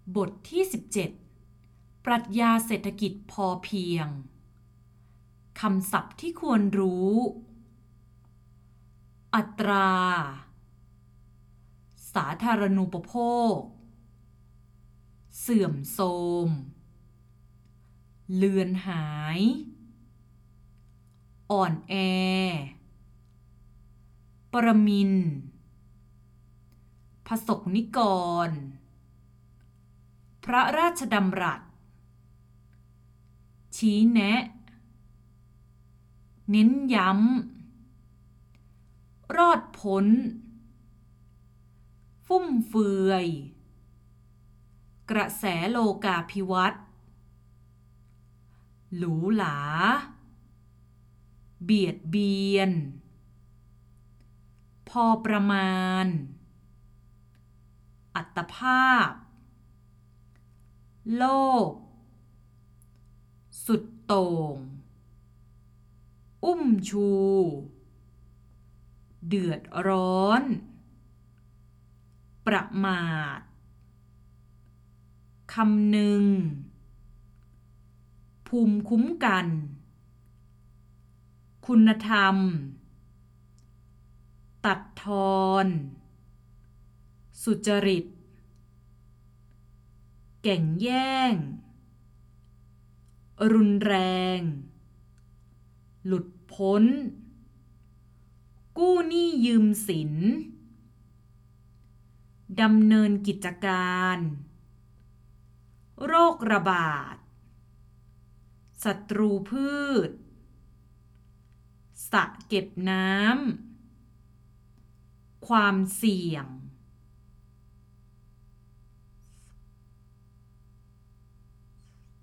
บทที่17ปรัชญาเศรษฐกิจพอเพียงคำศัพท์ที่ควรรู้อัตราสาธารณูปโภคเสื่อมโทรมเลือนหายอ่อนแอปรมินทร์พสกนิกรพระราชดำรัสชี้แนะเน้นย้ำรอดพ้นฟุ่มเฟือยกระแสโลกาภิวัตน์หรูหราเบียดเบียนพอประมาณอัตภาพโลภสุดโต่งอุ้มชูเดือดร้อนประมาทคำนึงภูมิคุ้มกันคุณธรรมตัดทอนสุจริตแก่งแย่งรุนแรงหลุดพ้นกู้หนี้ยืมสินดำเนินกิจการโรคระบาดศัตรูพืชสระเก็บน้ำความเสี่ยง